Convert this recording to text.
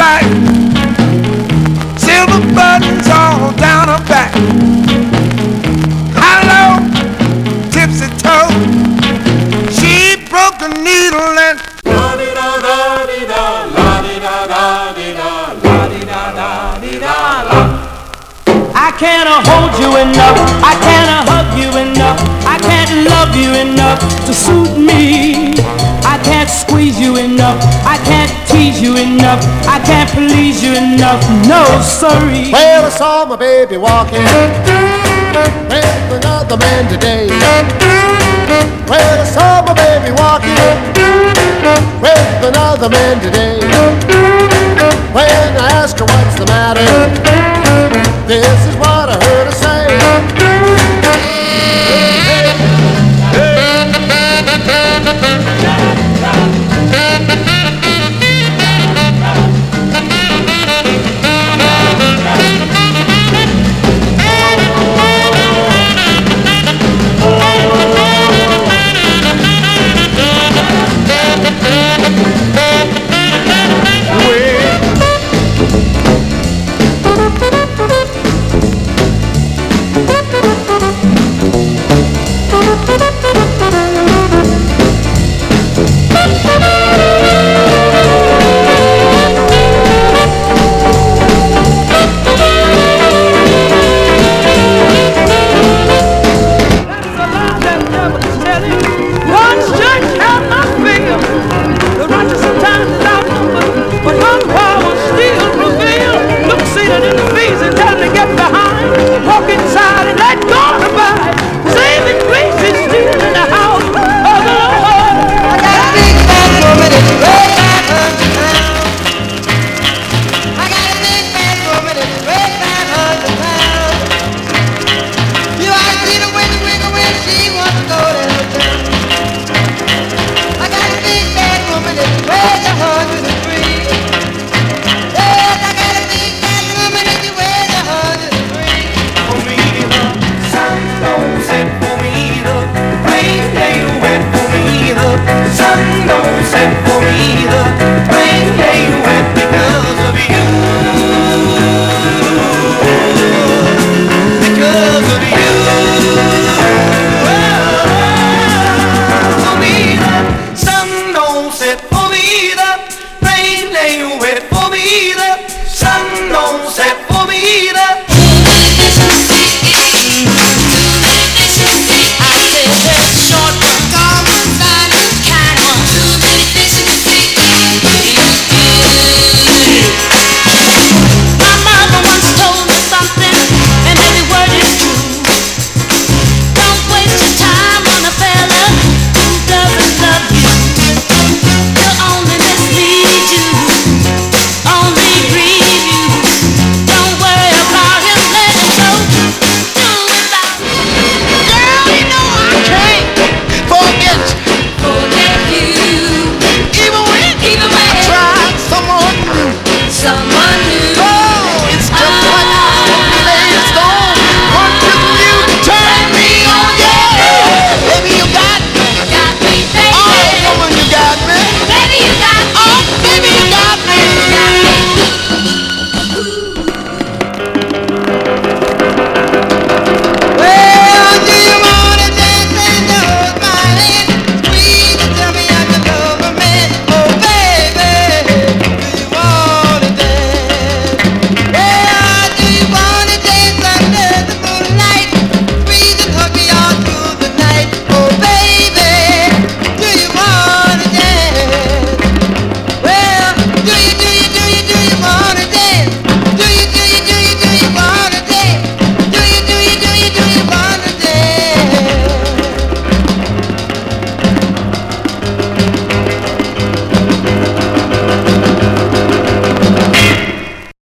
black, silver buttons all down her back. Hello, tipsy toe. She broke a needle and la di da da di da, la di da da di da, la di da da di da la. I can't hold you enough, I can't hug you enough, I can't love you enough to suit me. I can't squeeze you enough, I can't tease you enough, I can't please you enough, no sorry. Well, I saw my baby walking with another man today. Well, I saw my baby walking with another man today. When I asked her what's the matter,